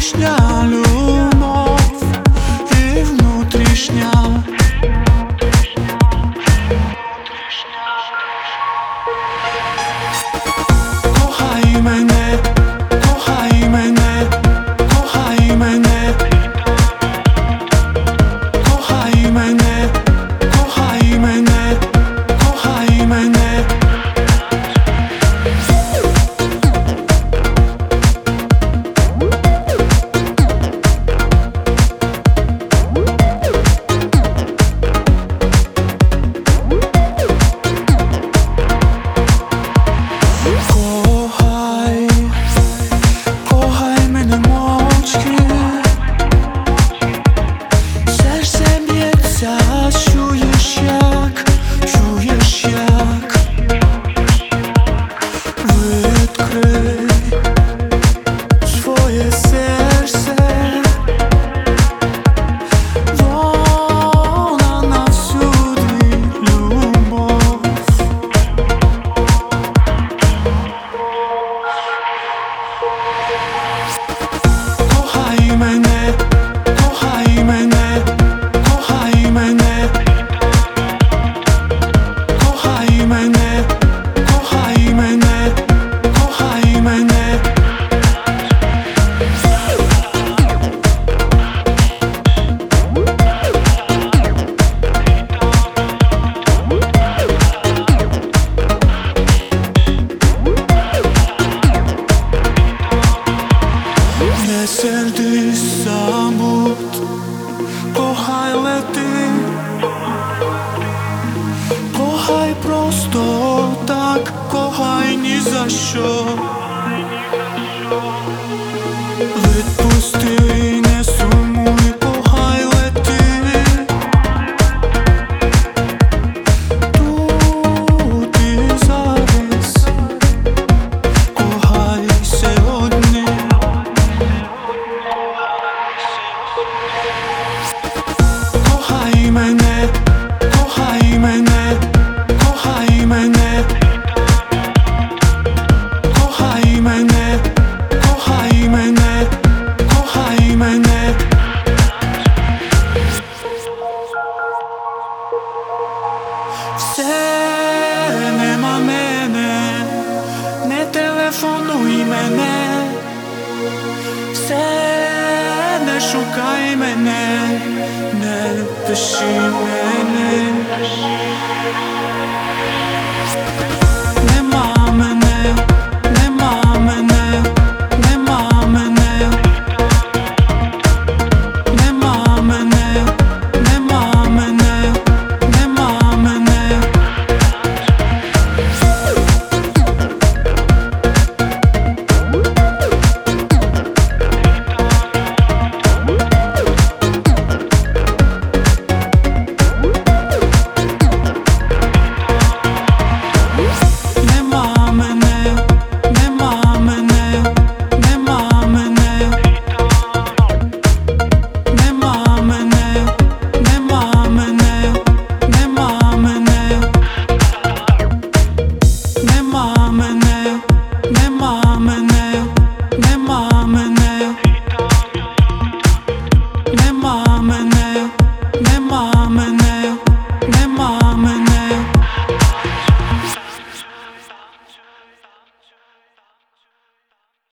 Зовнішня любов і внутрішня. Кохай мене, кохай мене, кохай мене, кохай мене, кохай мене, кохай мене. Кохай мене мовчки, серце б'ється, чуєш як, відкрий своє серце, вона навсюди любов. Кохай мене, кохай мене, кохай мене, кохай мене, кохай мене, кохай мене. Не сердись, забудь, кохай лети, кохай просто так, кохай ні за що. Відпусти, не сумуй, кохай лети. Тут і зараз, кохай сьогодні. Кохай мене, кохай мене, кохай мене, кохай мене, кохай мене, кохай мене. Все нема мене, не телефонуй мене, все не шукай мене, не пиши мене.